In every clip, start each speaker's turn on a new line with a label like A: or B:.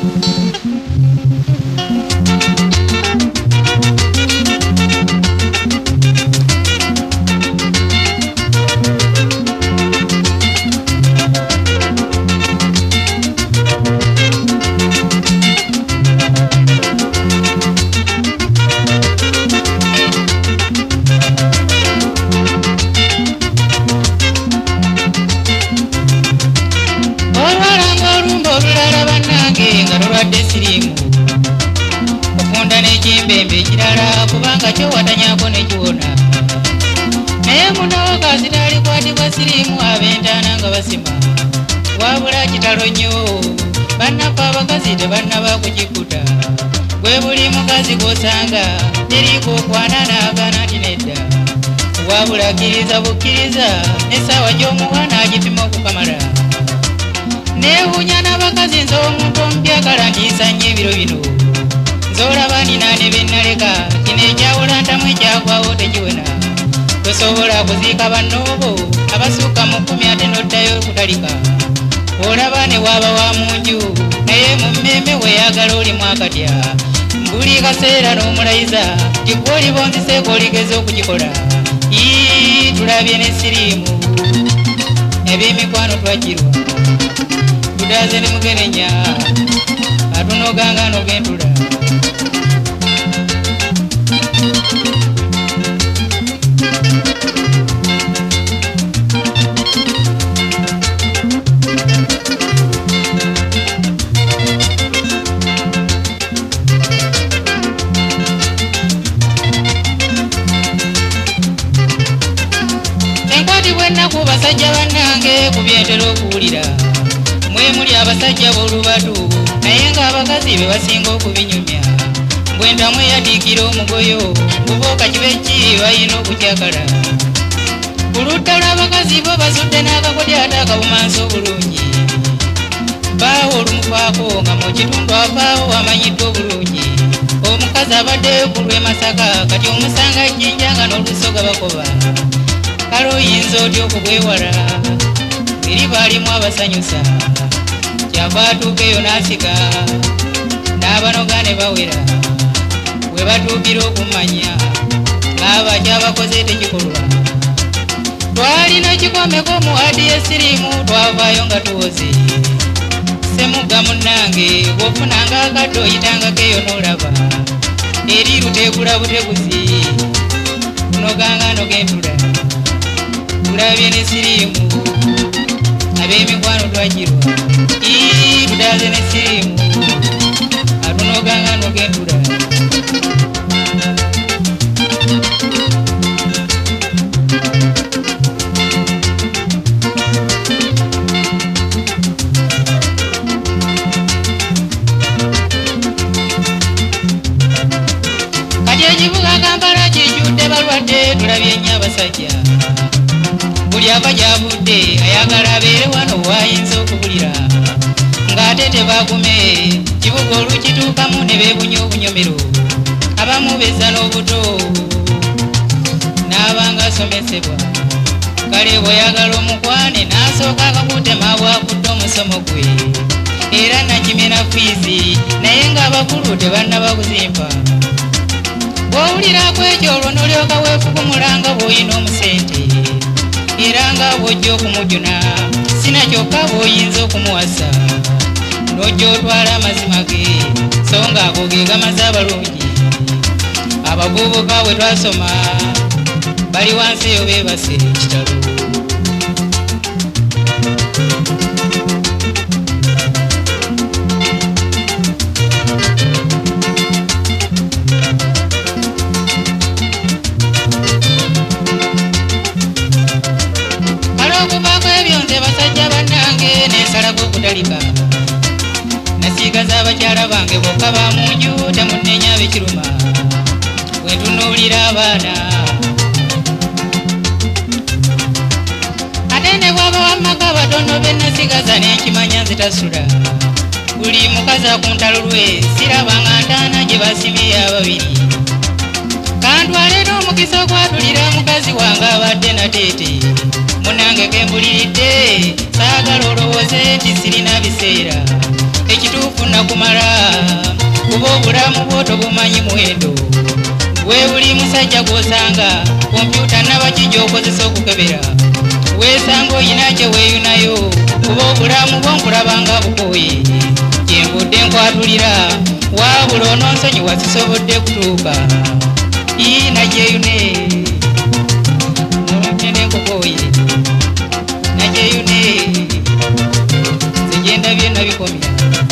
A: Kiriza bukiriza nesawa gy'omuwana agipima okukamala neewuunya n'abakazi nze omuntu omupyagala ndiisanya ebiro bino nzolaba nina ne bennaleka kino ekyawula ntamu ekyagwawo tekiwena tosobola kuziika bannoobo abasukka mu 10 ate n'oddayo okutalika olaba ne waaba wa mu nju naye mu mmemme weeyagala olimu akatya buli kaseera n'omulayiza tikwolibonziseeko oligeza okugikola tulabye n'essiriimu eby'emikwano twajjirwa tudaaze ne mugenenya atunoganga n'ogentula basajja bannange kubyentera okuwulira mwe muli abasajja b'olubatu naye ng'abakazi be basinga okubinyumya bwenda mweyatiikira omugoyo kubuuka kibe ki balina okukyakala ku ludda lw'abakazi bo bazudde n'akakodya ate akabumansi obulungi baawo olumufaako nga mu kitundu avaawo amanyiddwa obulungi omukazi abadde ku lw'e Masaka kati omusanga jjinja nga n'olusoga bakoba kale oyinza otya okubwewala eri baalimu abasanyusa kyava atuuka eyo n'asika n'abanoga ne bawera bwe batuukira okumanya ng'aba kyabakoze tekikolwa twalina kikomeko mu hadi y'essiriimu twavaayo nga tuwoze semugga munnange bw'ofunanga akadde oyitangako eyo n'olaba eri luteegula buteguzi kunoganga nogentula tulabye n'essiriimu ab'emikwano twajjirwa tudaaze n'essiriimu atunoganga nogentula kati ekibuga Kampala kijjudde balwadde tulabye nnyo abasajja buli ava gy'avudde ayagala abeere wano waayinza okubulira ng'ate tebagume kibuga olukituukamu ne beebunya obunyomero abamu bezza n'obuto n'abanga asomesebwa kale bw'oyagala omukwane n'asooka akakutema bw'akudde omusomo gwe era nakimena fiizi naye ng'abakulu tebannaba kuzimpa bw'owulirako ekyo olwo n'olyoka weefukumulanga bw'oyina omusente era nga bw'ojja okumujuna sinakyokka bw'oyinza okumuwasa n'ojja otwala amazima ge so ng'ago ge gamaze abalungi abavubuka bwe twasoma bali wansi eyo beebase ekitalo nasigaza abakyala bange bokka ba mu nju temunnenya ab'ekiruma bwe ntunuulira abaana ate ne bw'aba w'amaka batono be nasigaza n'ekimanya nzitasula buli mukazi akuntalo lwe sirabanga ntaana gye basimye ababiri kantwale n'omukisa okwatulira mukazi wange abadde nateete munange gembuliridde saagala olowooze nti sirina biseera ekituufu bunakumala kuba obulamu bwo tobumanyi muwendo gwe buli musajja gw'osanga kompyuta nabakijja okozesa okukebera weesanga oyina kye weeyunayo kuba obulamu bwo nkulabanga bukooye kyenvudde nkwatulira waabula onoonsonyiwa sisobodde kutuuka najeyune nene nkukooye najeyune zegenda byonna bikomya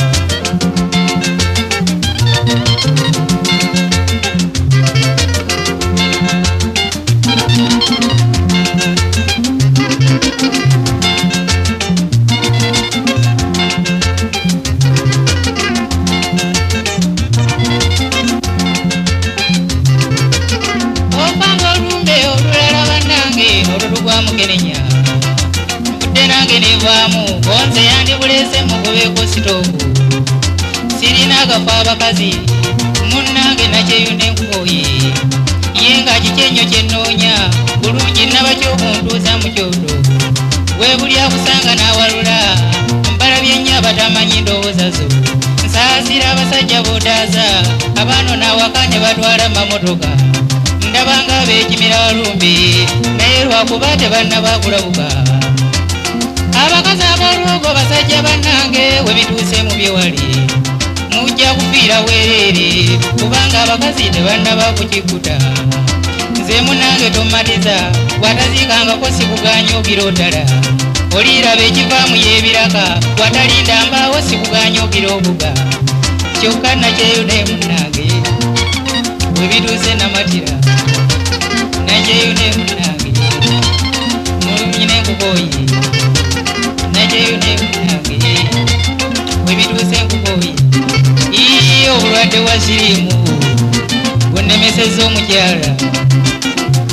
A: bonze yandibulese mugobeko sitovu sirina agafa abakazi munnange nakyeyune nkooye yenga kikyenyo kyenoonya bulungi nabakyokuntuuza mu kyoto webuli akusanga n'awalula mbalabye nnyo abatamanyi ndowooza zo nsaasira abasajja boodaaza abaano n'awaka ne batwala mamotoka ndabanga ab'ekimira walumbe naye lwakuba tebannabakulabuka abakazi abalwogo basajja bannange webituuse mu byewali mujja kufiira weerere kubanga abakazi tebannaba kukikuta nze munange tomatiza bw'ataziikangako sikuganya ogira oddala oliraba ekivaamu y'ebiraka bw'atalinda mbaawo sikuganya ogira obuga kyokka nakyeyune munnange webituuse namatira nakyeyune munnange mulumyine nkukooye najeyune munnange webituuse nkukooye obulwadde wa siriimu bunemesezza omukyala